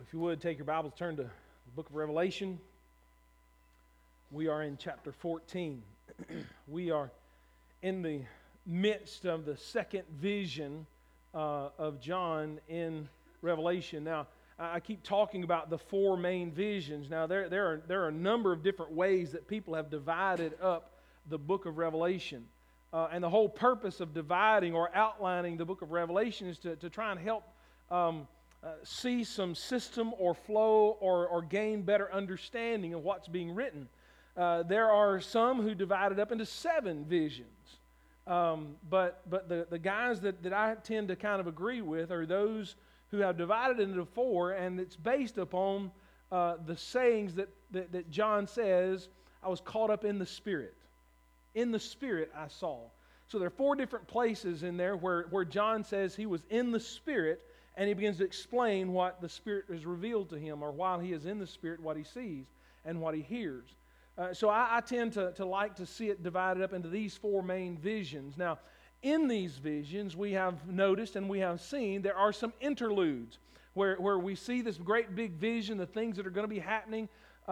If you would, take your Bibles, turn to the book of Revelation. We are in chapter 14. We are in the midst of the second vision of John in Revelation. Now, I keep talking about the four main visions. Now, there are a number of different ways that people have divided up the book of Revelation. And the whole purpose of dividing or outlining the book of Revelation is to try and help see some system or flow or gain better understanding of what's being written. There are some who divide it up into 7 visions. But the guys that I tend to kind of agree with are those who have divided it into 4, and it's based upon the sayings that John says, I was caught up in the Spirit. In the Spirit I saw. So there are 4 different places in there where John says he was in the Spirit, and he begins to explain what the Spirit has revealed to him, or while he is in the Spirit, what he sees and what he hears. So I tend to like to see it divided up into these 4 main visions. Now, in these visions, we have noticed and we have seen there are some interludes where we see this great big vision, the things that are going to be happening,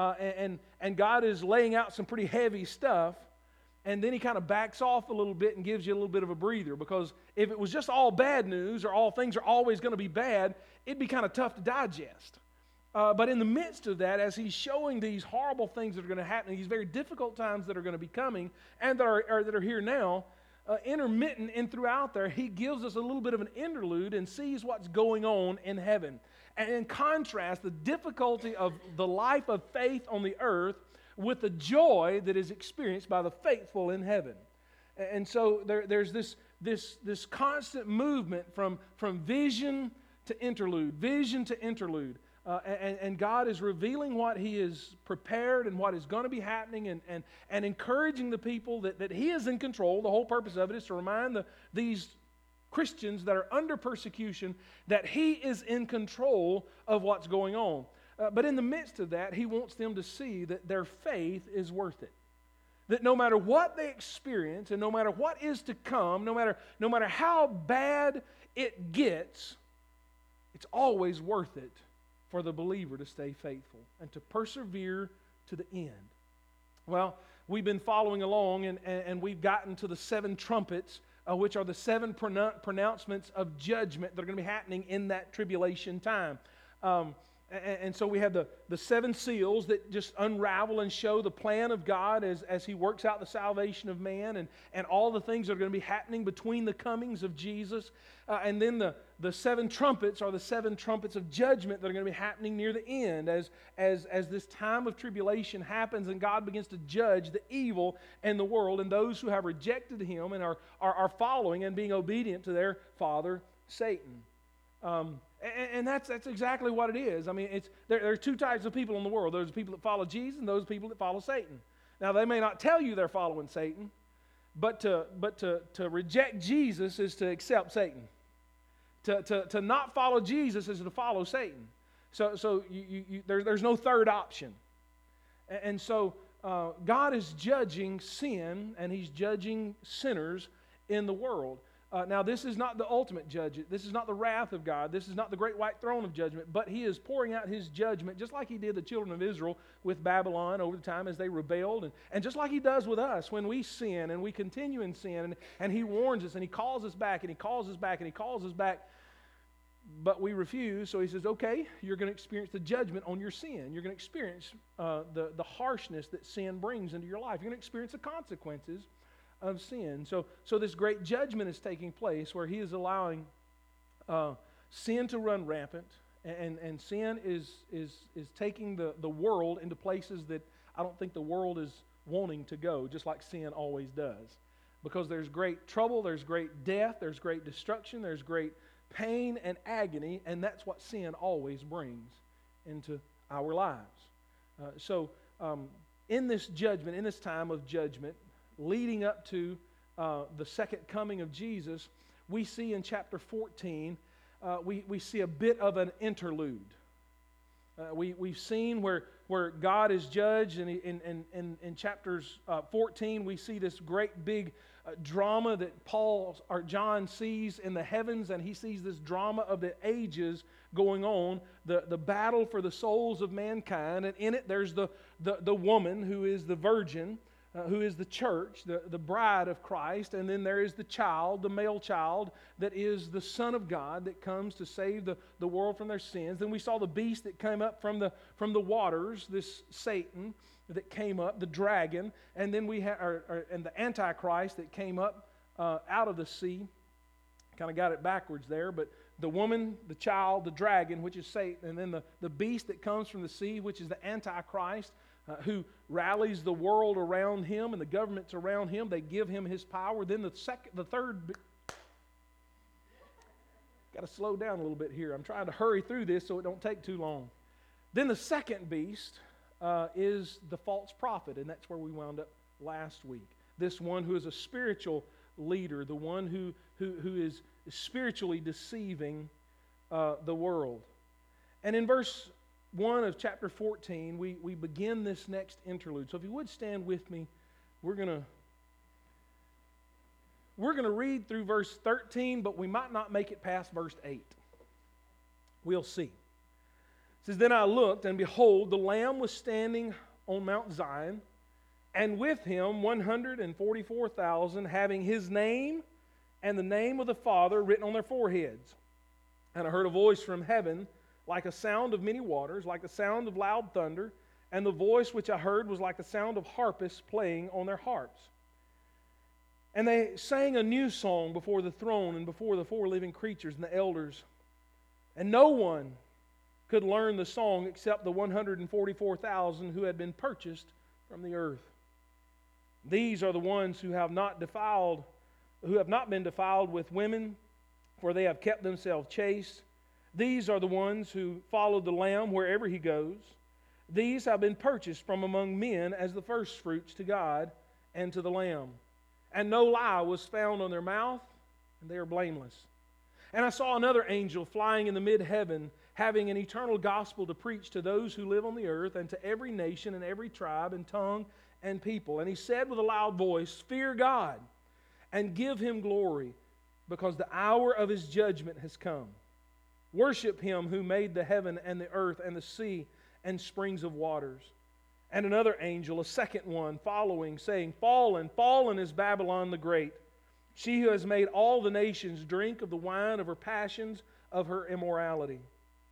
and God is laying out some pretty heavy stuff. And then he kind of backs off a little bit and gives you a little bit of a breather, because if it was just all bad news or all things are always going to be bad, it'd be kind of tough to digest. But in the midst of that, as he's showing these horrible things that are going to happen, these very difficult times that are going to be coming and that are here now, intermittent and throughout there, he gives us a little bit of an interlude and sees what's going on in heaven. And in contrast, the difficulty of the life of faith on the earth with the joy that is experienced by the faithful in heaven. And so there's this constant movement from vision to interlude, vision to interlude. And God is revealing what He is prepared and what is going to be happening, and encouraging the people that He is in control. The whole purpose of it is to remind these Christians that are under persecution that He is in control of what's going on. But in the midst of that, He wants them to see that their faith is worth it. That no matter what they experience and no matter what is to come, no matter how bad it gets, it's always worth it for the believer to stay faithful and to persevere to the end. Well, we've been following along, and we've gotten to the 7 trumpets, which are the 7 pronouncements of judgment that are going to be happening in that tribulation time. And so we have the 7 seals that just unravel and show the plan of God as He works out the salvation of man, and all the things that are going to be happening between the comings of Jesus. And then the 7 trumpets are the 7 trumpets of judgment that are going to be happening near the end as this time of tribulation happens and God begins to judge the evil in the world and those who have rejected Him and are following and being obedient to their father, Satan. And that's exactly what it is. I mean, there are 2 types of people in the world. There's people that follow Jesus and those people that follow Satan. Now, they may not tell you they're following Satan, but to reject Jesus is to accept Satan. To not follow Jesus is to follow Satan. So there's no third option. And so God is judging sin, and He's judging sinners in the world. Now, this is not the ultimate judgment. This is not the wrath of God. This is not the great white throne of judgment. But He is pouring out His judgment, just like He did the children of Israel with Babylon over the time as they rebelled. And just like He does with us when we sin and we continue in sin. And He warns us and He calls us back and He calls us back and He calls us back. But we refuse. So He says, okay, you're going to experience the judgment on your sin. You're going to experience the harshness that sin brings into your life. You're going to experience the consequences of sin. So this great judgment is taking place where He is allowing sin to run rampant, and sin is taking the world into places that I don't think the world is wanting to go, just like sin always does. Because there's great trouble, there's great death, there's great destruction, there's great pain and agony, and that's what sin always brings into our lives. So in this judgment, in this time of judgment, leading up to the second coming of Jesus, we see in chapter 14, we see a bit of an interlude. We've seen where where God is judged. And in chapters 14, we see this great big drama that John sees in the heavens, and he sees this drama of the ages going on, the battle for the souls of mankind. And in it, there's the woman who is the virgin, who is the church, the bride of Christ. And then there is the child, the male child, that is the Son of God that comes to save the world from their sins. Then we saw the beast that came up from the waters, this Satan that came up, the dragon. And then we and the Antichrist that came up out of the sea. Kind of got it backwards there, but the woman, the child, the dragon, which is Satan, and then the beast that comes from the sea, which is the Antichrist, who rallies the world around him and the governments around him. They give him his power. Then the third. Got to slow down a little bit here. I'm trying to hurry through this so it don't take too long. Then the second beast is the false prophet, and that's where we wound up last week. This one who is a spiritual leader, the one who is spiritually deceiving the world. And in verse 1 of chapter 14, we begin this next interlude. So if you would stand with me, we're going to read through verse 13, but we might not make it past verse 8. We'll see. It says, "Then I looked, and behold, the Lamb was standing on Mount Zion, and with him 144,000, having his name and the name of the Father written on their foreheads. And I heard a voice from heaven, like a sound of many waters, like the sound of loud thunder, and the voice which I heard was like the sound of harpists playing on their harps. And they sang a new song before the throne and before the four living creatures and the elders. And no one could learn the song except the 144,000 who had been purchased from the earth. These are the ones who have not been defiled with women, for they have kept themselves chaste. These are the ones who follow the Lamb wherever he goes. These have been purchased from among men as the firstfruits to God and to the Lamb. And no lie was found on their mouth, and they are blameless. And I saw another angel flying in the mid-heaven, having an eternal gospel to preach to those who live on the earth, and to every nation and every tribe and tongue and people. And he said with a loud voice, Fear God, and give him glory, because the hour of his judgment has come. Worship him who made the heaven and the earth and the sea and springs of waters. And another angel, a second one, following, saying, Fallen, fallen is Babylon the Great, she who has made all the nations drink of the wine of her passions, of her immorality.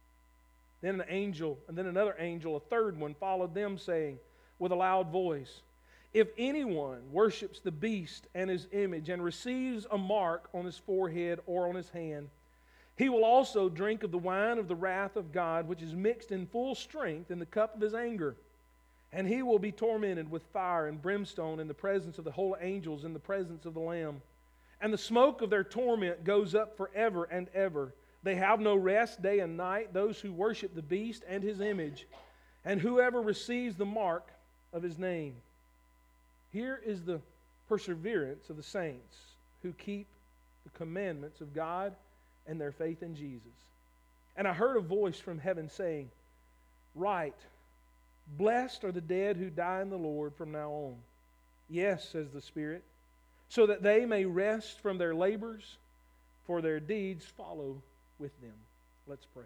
Then another angel, a third one, followed them, saying with a loud voice, If anyone worships the beast and his image, and receives a mark on his forehead or on his hand, he will also drink of the wine of the wrath of God, which is mixed in full strength in the cup of his anger. And he will be tormented with fire and brimstone in the presence of the holy angels, in the presence of the Lamb. And the smoke of their torment goes up forever and ever. They have no rest day and night, those who worship the beast and his image, and whoever receives the mark of his name. Here is the perseverance of the saints who keep the commandments of God and their faith in Jesus. And I heard a voice from heaven saying, Write, blessed are the dead who die in the Lord from now on. Yes, says the Spirit, so that they may rest from their labors, for their deeds follow with them. Let's pray.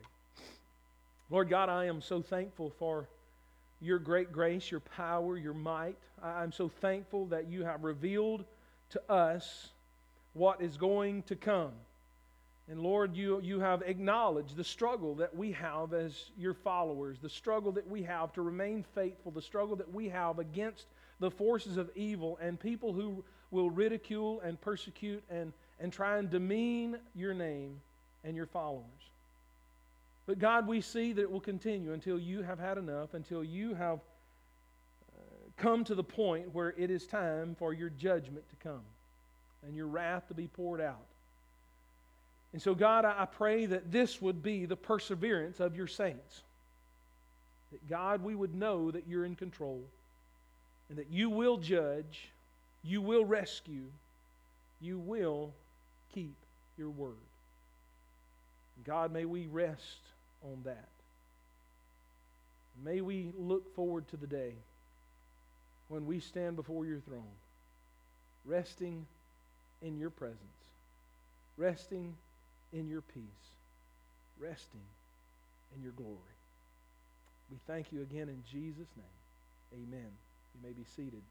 Lord God, I am so thankful for your great grace, your power, your might. I'm so thankful that you have revealed to us what is going to come. And Lord, you have acknowledged the struggle that we have as your followers, the struggle that we have to remain faithful, the struggle that we have against the forces of evil and people who will ridicule and persecute and try and demean your name and your followers. But God, we see that it will continue until you have had enough, until you have come to the point where it is time for your judgment to come and your wrath to be poured out. And so, God, I pray that this would be the perseverance of your saints. That, God, we would know that you're in control and that you will judge, you will rescue, you will keep your word. God, may we rest on that. May we look forward to the day when we stand before your throne, resting in your presence, resting in your peace, resting in your glory. We thank you again in Jesus' name. Amen. You may be seated.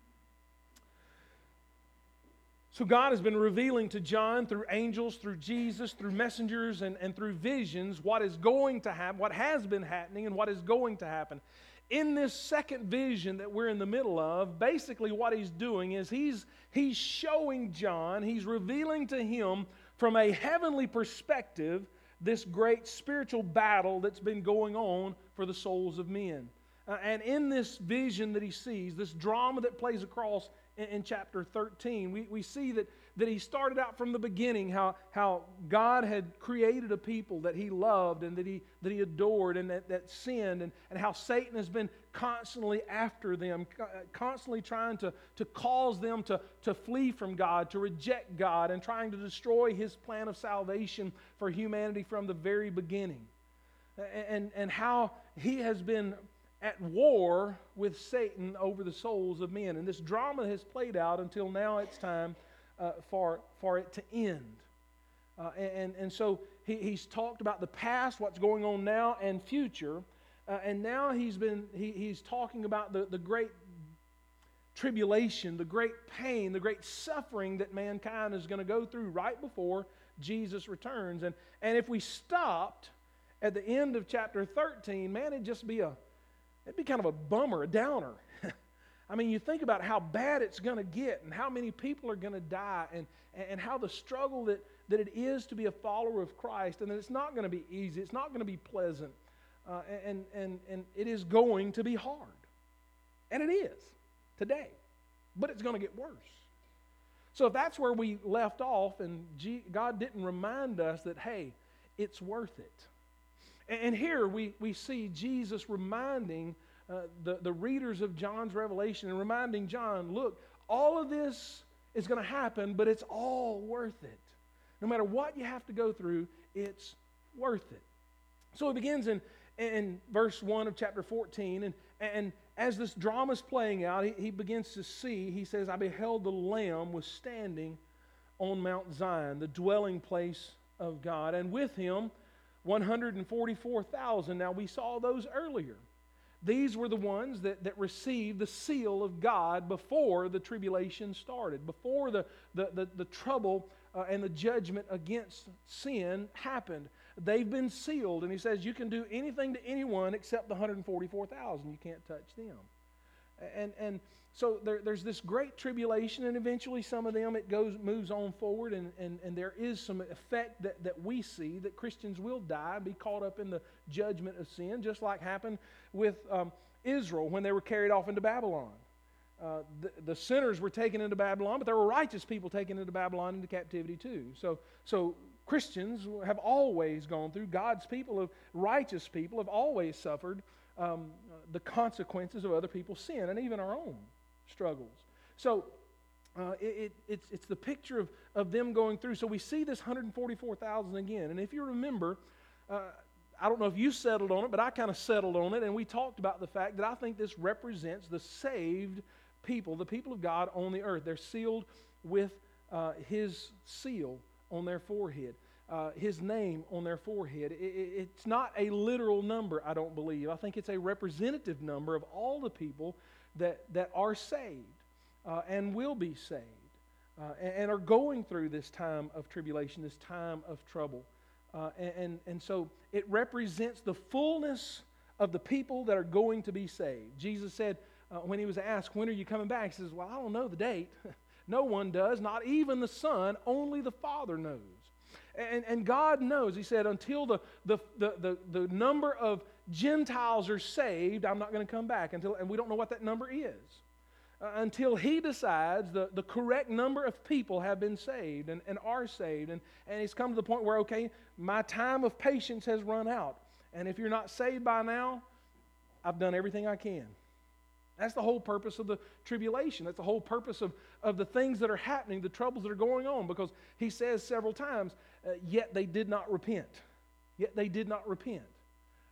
So God has been revealing to John through angels, through Jesus, through messengers, and through visions what is going to happen, what has been happening, and what is going to happen. In this second vision that we're in the middle of, basically what he's doing is he's showing John, he's revealing to him from a heavenly perspective this great spiritual battle that's been going on for the souls of men. And in this vision that he sees, this drama that plays across in chapter 13, we see that he started out from the beginning, how God had created a people that he loved and that he adored and that sinned, and how Satan has been constantly after them, constantly trying to cause them to flee from God, to reject God, and trying to destroy his plan of salvation for humanity from the very beginning. And how he has been at war with Satan over the souls of men. And this drama has played out until now it's time for it to end. And so he's talked about the past, what's going on now, and future. And now he's talking about the great tribulation, the great pain, the great suffering that mankind is going to go through right before Jesus returns. And if we stopped at the end of chapter 13, man, it'd be kind of a bummer, a downer. I mean, you think about how bad it's going to get and how many people are going to die and how the struggle that it is to be a follower of Christ, and that it's not going to be easy, it's not going to be pleasant, and it is going to be hard. And it is today, but it's going to get worse. So if that's where we left off and God didn't remind us that, hey, it's worth it. And here we see Jesus reminding the readers of John's Revelation and reminding John, look, all of this is going to happen, but it's all worth it. No matter what you have to go through, it's worth it. So it begins in verse 1 of chapter 14, and as this drama is playing out, he begins to see, he says, I beheld the Lamb was standing on Mount Zion, the dwelling place of God, and with him 144,000. Now, we saw those earlier. These were the ones that received the seal of God before the tribulation started, before the trouble and the judgment against sin happened. They've been sealed, and he says you can do anything to anyone except the 144,000. You can't touch them. And so there's this great tribulation, and eventually some of them moves on forward, and there is some effect that we see that Christians will die, be caught up in the judgment of sin, just like happened with Israel when they were carried off into Babylon. The sinners were taken into Babylon, but there were righteous people taken into Babylon into captivity too. So Christians have always gone through, God's people, righteous people have always suffered the consequences of other people's sin and even our own struggles. So it's the picture of them going through. So we see this 144,000 again. And if you remember, I don't know if you settled on it, but I kind of settled on it, and we talked about the fact that I think this represents the saved people, the people of God on the earth. They're sealed with His seal on their forehead, His name on their forehead. It's not a literal number, I don't believe. I think it's a representative number of all the people that are saved and will be saved and are going through this time of tribulation, this time of trouble. And so it represents the fullness of the people that are going to be saved. Jesus said when He was asked, when are you coming back? He says, well, I don't know the date. No one does, not even the Son, only the Father knows. And God knows. He said, until the number of Gentiles are saved, I'm not going to come back. And we don't know what that number is. Until He decides the correct number of people have been saved and are saved. And it's come to the point where, okay, my time of patience has run out. And if you're not saved by now, I've done everything I can. That's the whole purpose of the tribulation. That's the whole purpose of the things that are happening, the troubles that are going on. Because He says several times, yet they did not repent. Yet they did not repent.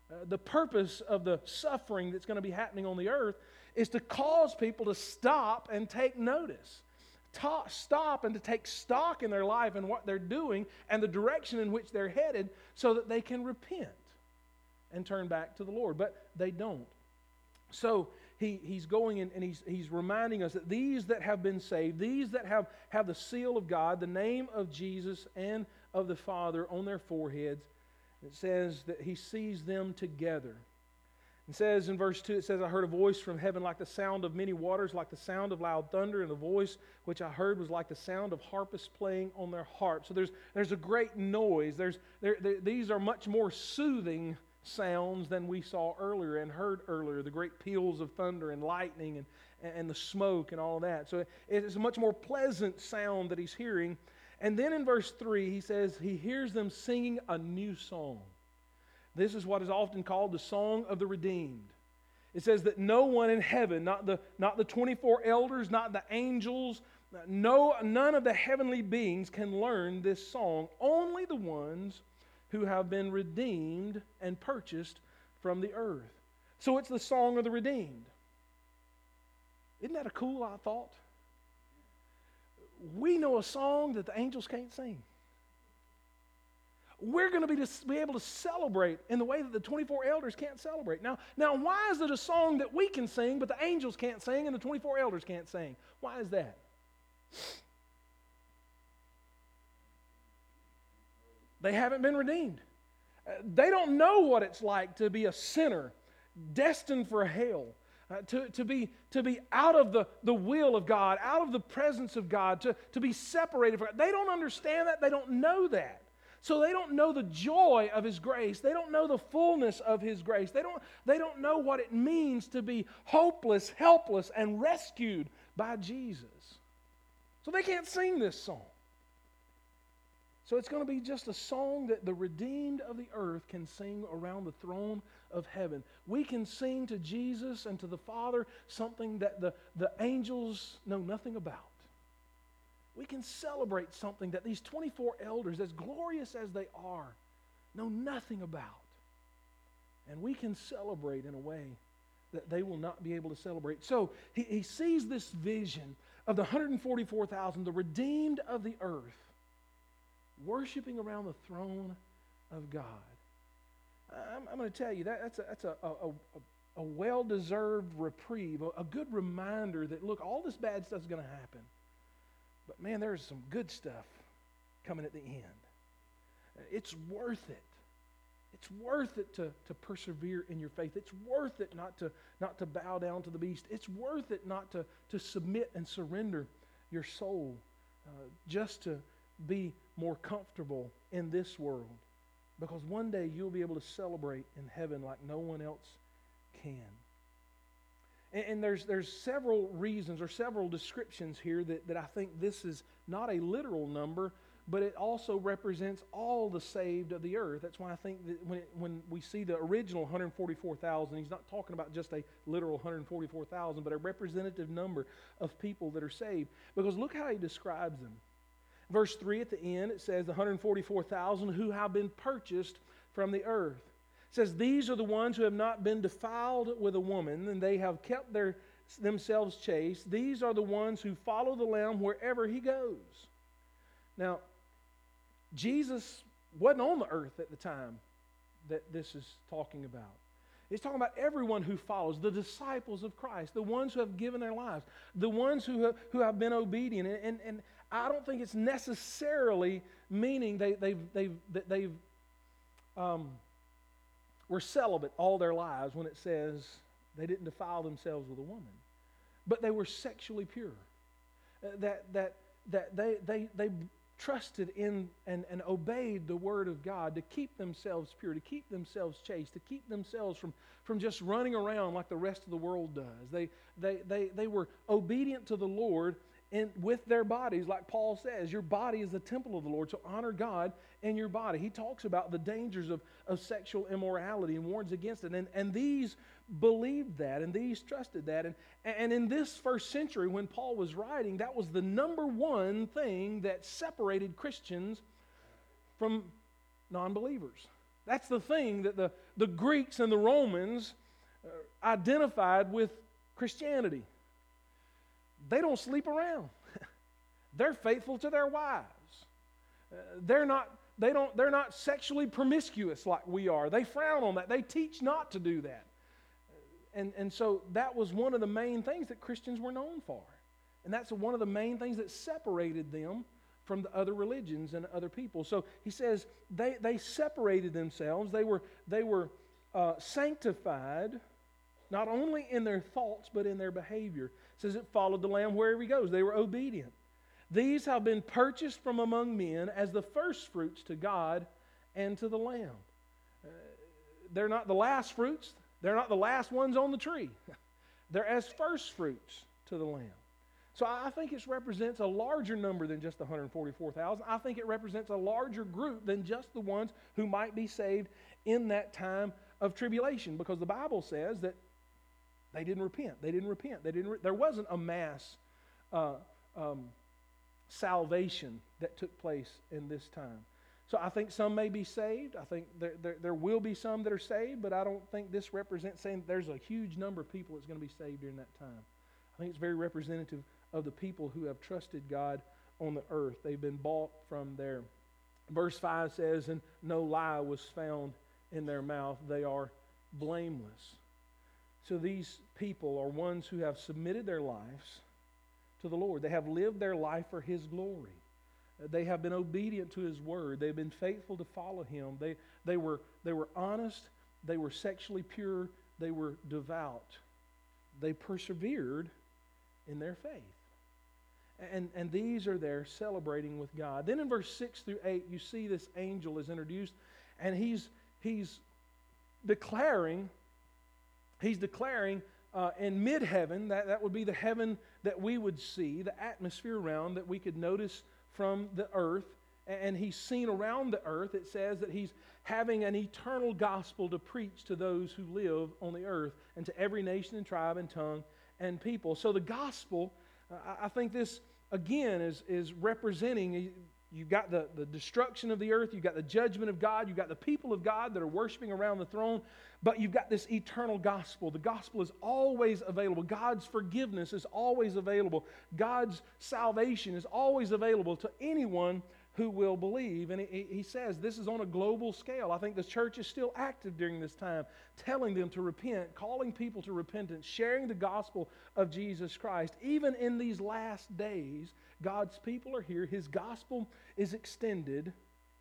The purpose of the suffering that's going to be happening on the earth is to cause people to stop and take notice. Stop and to take stock in their life and what they're doing and the direction in which they're headed so that they can repent and turn back to the Lord. But they don't. So he's going in and he's reminding us that these that have been saved, these that have the seal of God, the name of Jesus and of the Father on their foreheads, it says that he sees them together. It says in verse 2, it says, I heard a voice from heaven like the sound of many waters, like the sound of loud thunder, and the voice which I heard was like the sound of harpists playing on their harps. So there's a great noise. These are much more soothing sounds than we saw earlier and heard earlier, the great peals of thunder and lightning and the smoke and all of that. So it is a much more pleasant sound that he's hearing. And then in verse 3, he says he hears them singing a new song. This is what is often called the song of the redeemed. It says that no one in heaven, not the 24 elders, not the angels, none of the heavenly beings can learn this song. Only the ones who have been redeemed and purchased from the earth. So it's the song of the redeemed. Isn't that a cool thought? We know a song that the angels can't sing. We're going to be able to celebrate in the way that the 24 elders can't celebrate. Now, why is it a song that we can sing, but the angels can't sing and the 24 elders can't sing? Why is that? They haven't been redeemed. They don't know what it's like to be a sinner, destined for hell, to be out of the will of God, out of the presence of God, to be separated from God. They don't understand that. They don't know that. So they don't know the joy of His grace. They don't know the fullness of His grace. They don't know what it means to be hopeless, helpless, and rescued by Jesus. So they can't sing this song. So it's going to be just a song that the redeemed of the earth can sing around the throne of heaven. We can sing to Jesus and to the Father something that the angels know nothing about. We can celebrate something that these 24 elders, as glorious as they are, know nothing about. And we can celebrate in a way that they will not be able to celebrate. So he sees this vision of the 144,000, the redeemed of the earth, worshiping around the throne of God. I'm going to tell you, that's a well-deserved reprieve, a good reminder that, look, all this bad stuff is going to happen. But man, there's some good stuff coming at the end. It's worth it. It's worth it to persevere in your faith. It's worth it not to bow down to the beast. It's worth it not to submit and surrender your soul just to be more comfortable in this world. Because one day you'll be able to celebrate in heaven like no one else can. And there's several reasons or several descriptions here that I think this is not a literal number, but it also represents all the saved of the earth. That's why I think that when we see the original 144,000, he's not talking about just a literal 144,000, but a representative number of people that are saved. Because look how he describes them. Verse 3 at the end, it says the 144,000 who have been purchased from the earth. It says, these are the ones who have not been defiled with a woman, and they have kept themselves chaste. These are the ones who follow the Lamb wherever He goes. Now, Jesus wasn't on the earth at the time that this is talking about. It's talking about everyone who follows, the disciples of Christ, the ones who have given their lives, the ones who have been obedient. And I don't think it's necessarily meaning they've were celibate all their lives when it says they didn't defile themselves with a woman. But they were sexually pure. That they trusted in and obeyed the Word of God to keep themselves pure, to keep themselves chaste, to keep themselves from just running around like the rest of the world does. They were obedient to the Lord with their bodies, like Paul says, your body is the temple of the Lord, so honor God in your body. He talks about the dangers of sexual immorality and warns against it. And these believed that, and these trusted that. And in this first century, when Paul was writing, that was the number one thing that separated Christians from non-believers. That's the thing that the Greeks and the Romans identified with Christianity. They don't sleep around. They're faithful to their wives. They're not sexually promiscuous like we are. They frown on that. They teach not to do that. And so that was one of the main things that Christians were known for. And that's one of the main things that separated them from the other religions and other people. So he says they separated themselves. They were sanctified, not only in their thoughts, but in their behavior. It says it followed the Lamb wherever he goes. They were obedient. These have been purchased from among men as the firstfruits to God and to the Lamb. They're not the last fruits. They're not the last ones on the tree. They're as firstfruits to the Lamb. So I think it represents a larger number than just the 144,000. I think it represents a larger group than just the ones who might be saved in that time of tribulation, because the Bible says that they didn't repent. There wasn't a mass salvation that took place in this time. So I think some may be saved. I think there will be some that are saved, but I don't think this represents saying there's a huge number of people that's going to be saved during that time. I think it's very representative of the people who have trusted God on the earth. They've been bought from there. Verse 5 says, and no lie was found in their mouth. They are blameless. So these people are ones who have submitted their lives to the Lord. They have lived their life for His glory. They have been obedient to His word. They've been faithful to follow Him. They were honest. They were sexually pure. They were devout. They persevered in their faith. And these are there celebrating with God. Then in verse 6 through 8, you see this angel is introduced, and he's declaring in mid-heaven, that would be the heaven that we would see, the atmosphere around that we could notice from the earth, and he's seen around the earth. It says that he's having an eternal gospel to preach to those who live on the earth, and to every nation and tribe and tongue and people. So the gospel, I think this again is representing, you've got the destruction of the earth, you've got the judgment of God, you've got the people of God that are worshiping around the throne, but you've got this eternal gospel. The gospel is always available. God's forgiveness is always available. God's salvation is always available to anyone who will believe. And he says this is on a global scale. I think the church is still active during this time, telling them to repent, calling people to repentance, sharing the gospel of Jesus Christ. Even in these last days, God's people are here. His gospel is extended,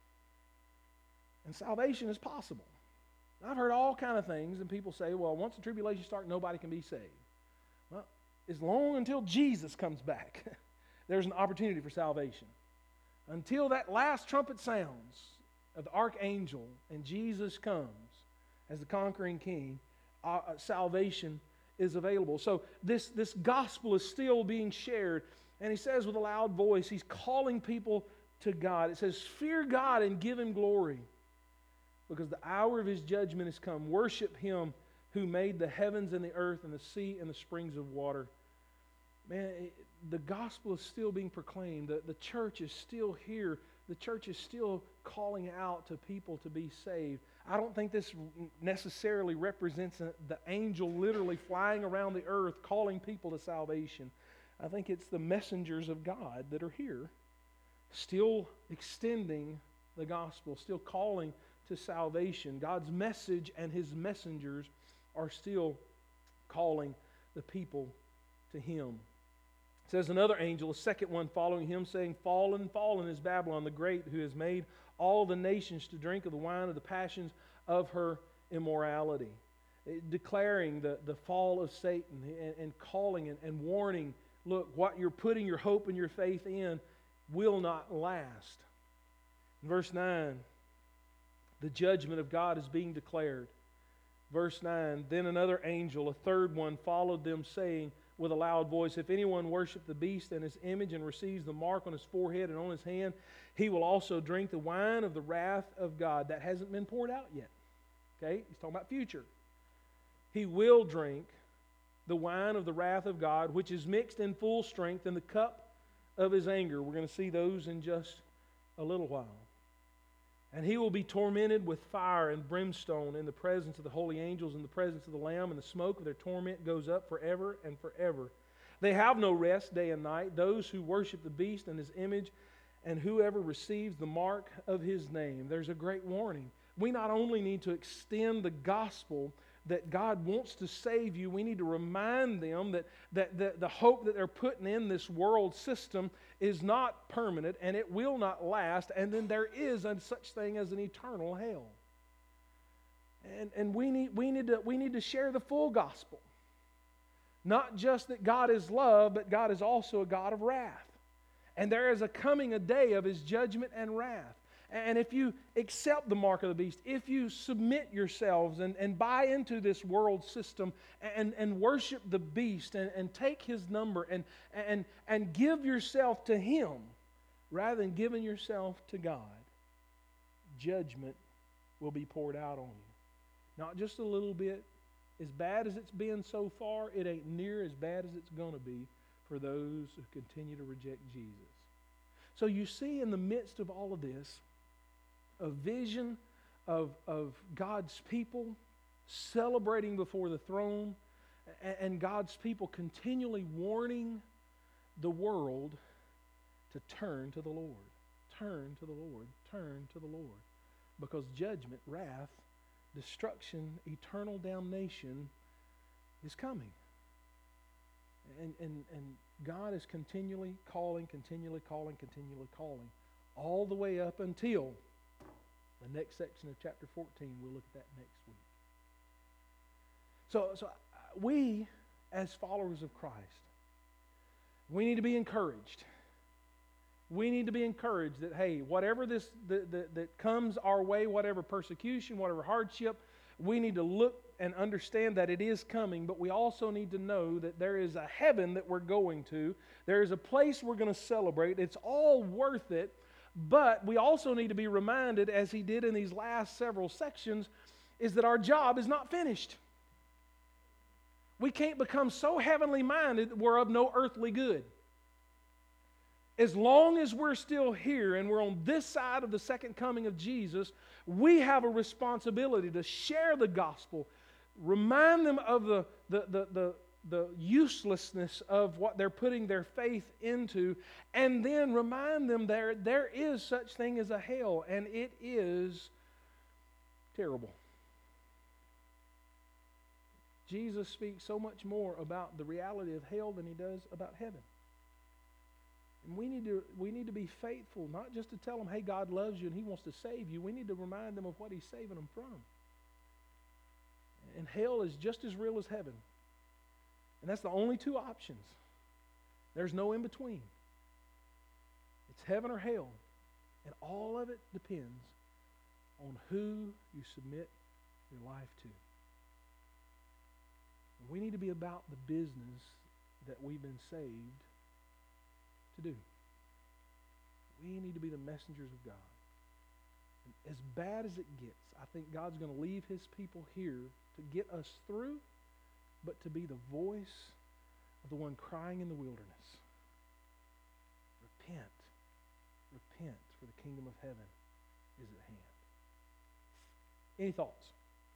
and salvation is possible. I've heard all kind of things, and people say, well, once the tribulation starts, nobody can be saved. Well, as long until Jesus comes back, there's an opportunity for salvation. Until that last trumpet sounds of the archangel and Jesus comes as the conquering king, salvation is available. So this gospel is still being shared. And he says with a loud voice, he's calling people to God. It says, fear God and give Him glory, because the hour of His judgment has come. Worship Him who made the heavens and the earth and the sea and the springs of water. Man, the gospel is still being proclaimed. The church is still here. The church is still calling out to people to be saved. I don't think this necessarily represents the angel literally flying around the earth calling people to salvation. I think it's the messengers of God that are here, still extending the gospel, still calling to salvation. God's message and His messengers are still calling the people to Him. It says another angel, a second one following him, saying, fallen, fallen is Babylon the Great, who has made all the nations to drink of the wine of the passions of her immorality. Declaring the fall of Satan and calling and warning, look, what you're putting your hope and your faith in will not last. In verse 9, the judgment of God is being declared. Verse 9, then another angel, a third one, followed them, saying with a loud voice, if anyone worship the beast and his image and receives the mark on his forehead and on his hand, he will also drink the wine of the wrath of God. That hasn't been poured out yet. Okay? He's talking about future. He will drink the wine of the wrath of God, which is mixed in full strength in the cup of His anger. We're going to see those in just a little while. And he will be tormented with fire and brimstone in the presence of the holy angels, in the presence of the Lamb, and the smoke of their torment goes up forever and forever. They have no rest day and night, those who worship the beast and his image, and whoever receives the mark of his name. There's a great warning. We not only need to extend the gospel that God wants to save you, we need to remind them that the hope that they're putting in this world system is not permanent and it will not last, and then there is such thing as an eternal hell. And we need to share the full gospel. Not just that God is love, but God is also a God of wrath. And there is coming a day of His judgment and wrath. And if you accept the mark of the beast, if you submit yourselves and buy into this world system and worship the beast and take his number and give yourself to him rather than giving yourself to God, judgment will be poured out on you. Not just a little bit. As bad as it's been so far, it ain't near as bad as it's going to be for those who continue to reject Jesus. So you see, in the midst of all of this, a vision of God's people celebrating before the throne, and God's people continually warning the world to turn to the Lord. Turn to the Lord. Turn to the Lord. Because judgment, wrath, destruction, eternal damnation is coming. And God is continually calling, all the way up until the next section of chapter 14. We'll look at that next week. So we, as followers of Christ, we need to be encouraged. We need to be encouraged that, hey, whatever that comes our way, whatever persecution, whatever hardship, we need to look and understand that it is coming, but we also need to know that there is a heaven that we're going to. There is a place we're going to celebrate. It's all worth it, but we also need to be reminded, as he did in these last several sections, is that our job is not finished. We can't become so heavenly minded that we're of no earthly good. As long as we're still here and we're on this side of the second coming of Jesus, we have a responsibility to share the gospel, remind them of the uselessness of what they're putting their faith into, and then remind them there is such thing as a hell, and it is terrible. Jesus speaks so much more about the reality of hell than he does about heaven. And we need to be faithful, not just to tell them, hey, God loves you and he wants to save you. We need to remind them of what he's saving them from. And hell is just as real as heaven. And that's the only two options. There's no in between. It's heaven or hell. And all of it depends on who you submit your life to. And we need to be about the business that we've been saved to do. We need to be the messengers of God. And as bad as it gets, I think God's going to leave his people here to get us through, but to be the voice of the one crying in the wilderness. Repent. Repent, for the kingdom of heaven is at hand. Any thoughts?